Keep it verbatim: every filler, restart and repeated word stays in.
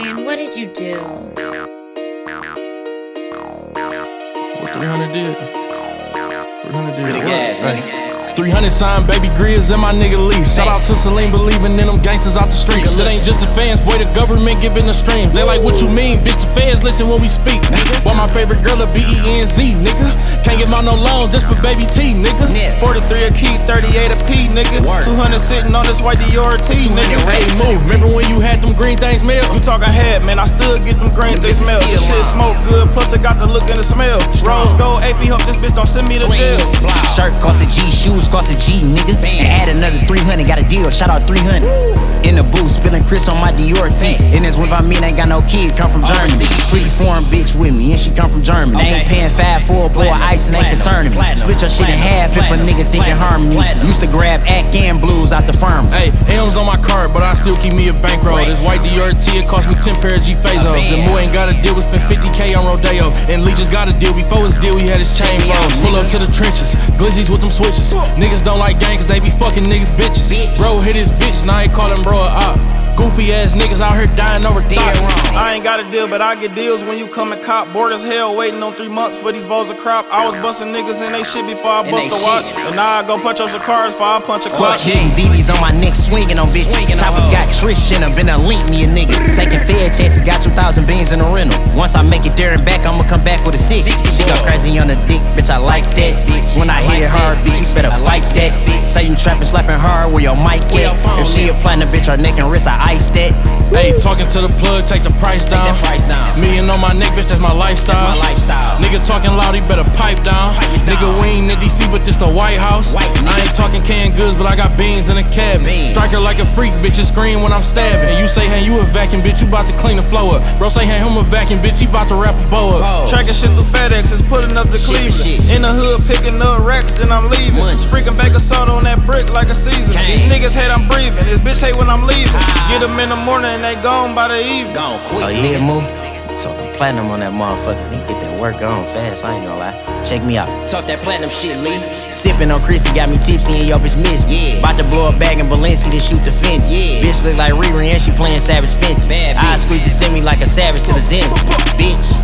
Brian, what did you do? What three hundred did? three hundred did. Pretty gas, nigga. three hundred signed baby Grizz and my nigga Lee. Shout out to Celine believing in them gangsters out the streets. It ain't just the fans, boy, the government giving the streams. They like, what you mean, bitch, the fans listen when we speak, nigga. Boy, my favorite girl a B E N Z, nigga. Can't give out no loans just for baby T, nigga. forty-three a key, thirty-eight a P, nigga. two hundred sitting on this white Dior T, nigga. Hey, move, remember when you had them green things, Mel? You talking head, man, I still get them green things smell. This shit smoke good, plus it got the look and the smell. Rose gold, A P, hope this bitch don't send me to jail. Shirt cost a G, shoes cost a G, nigga. And add another three hundred, got a deal, shout out three hundred. In the booth, spilling Chris on my Dior tee. And this one by me, ain't got no kid, come from Germany. Pretty foreign bitch with me, and she come from Germany. They ain't paying five for a boy, ice and ain't concerning me. Split your shit in half if a nigga thinking harming me. Used to grab Ack and Blues out the firms. Hey, M's on my card, but I still keep me a bankroll. This white Dior T, it cost me ten pair of G Fazos. And Moore ain't got a deal, we spent fifty K on Rodeo. And Lee just got a deal, before his deal, he had his chain froze. Pull up to the trenches, glizzies with them switches. Niggas don't like gang cause they be fucking niggas bitches. Bro hit his bitch, now he call him bro a op. Goofy ass niggas out here dying over thoughts. I ain't got a deal, but I get deals when you come and cop. Bored as hell, waiting on three months for these balls to crop. I was busting niggas in they shit before I bust a watch. And now I go punch up some cars before I punch a clock. Fuck hitting V Vs on my neck, swinging on bitch. Choppers got Trish in them, been a link me a nigga. Taking fair chances, got two thousand beans in the rental. Once I make it there and back, I'ma come back with a six. She go crazy on the dick, bitch, I like that. When I hit it hard, bitch, you better fight that. Say you trapping, slapping hard, where your mic at? If she a platinum bitch, her neck and wrist, I ice that. Hey, talking to the plug, take the price down. Take that price down. Million on my neck, bitch, that's my lifestyle. That's my lifestyle. Nigga talking loud, he better pipe down. Pipe Nigga, down. we ain't in D C, but this the White House. White, I ain't talking canned goods, but I got beans in the cabin. Beans. Striker like a freak, bitch, you scream when I'm stabbing. And you say, hey, you a vacuum, bitch, you bout to clean the flow up. Bro say, hey, him a vacuum, bitch, he bout to wrap a bow up. Tracking shit through FedEx, is putting up to Cleveland. shit. In the hood, picking up racks, then I'm leaving. Money. Sprinkling back of soda on that brick like a season. Gang. These niggas hate I'm breathing, this bitch hate when I'm leaving. Get them in the morning and they gone by the evening. Gone quick. Oh, yeah, move. Talking platinum on that motherfucker. Nigga, get that work on fast, I ain't gonna lie. Check me out. Talk that platinum shit, Lee. Sippin' on Chrissy, got me tipsy and yo bitch miss me. Yeah. About to blow a bag in Balenci to shoot the fence. Yeah. Bitch look like Riri and she playing Savage Fence. Bad bitch. I squeeze the semi like a savage to the zen. Bitch.